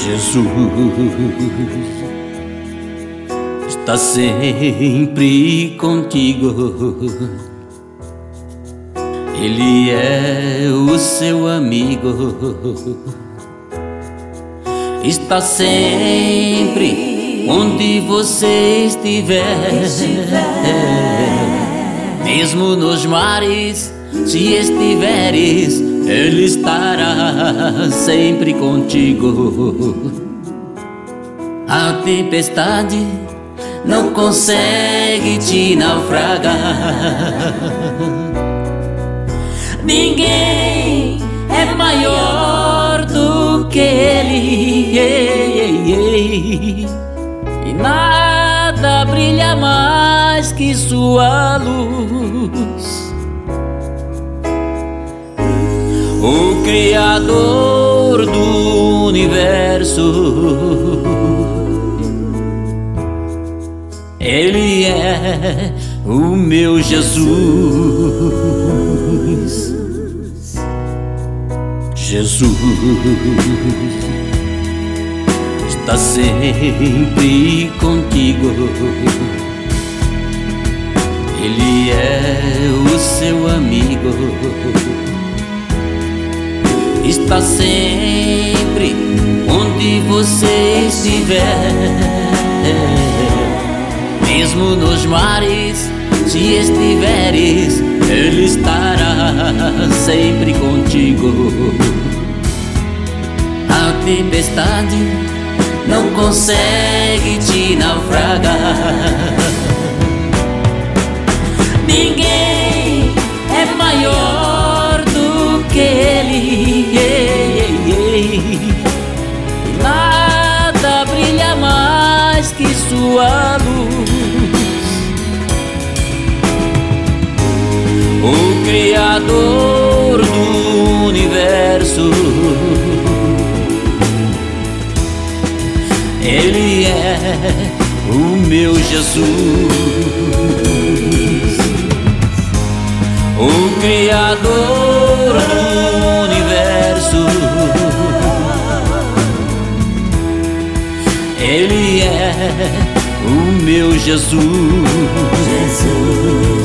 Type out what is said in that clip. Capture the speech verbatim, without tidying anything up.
Jesus está sempre contigo. Ele é o seu amigo. Está sempre onde você estiver. Mesmo nos mares, se estiveres, Ele estará sempre contigo. A tempestade não consegue te naufragar. Ninguém é maior do que Ele, e nada brilha mais que sua luz. O Criador do universo, Ele é o meu Jesus. Jesus está sempre contigo. Ele é o seu amigo. Está sempre onde você estiver. Mesmo nos mares, se estiveres, Ele estará sempre contigo. A tempestade não consegue te naufragar. Ninguém é maior do que Ele, nada brilha mais que sua luz. O Criador do universo, Ele é o meu Jesus. O Criador do universo, Ele é o meu Jesus. Jesus.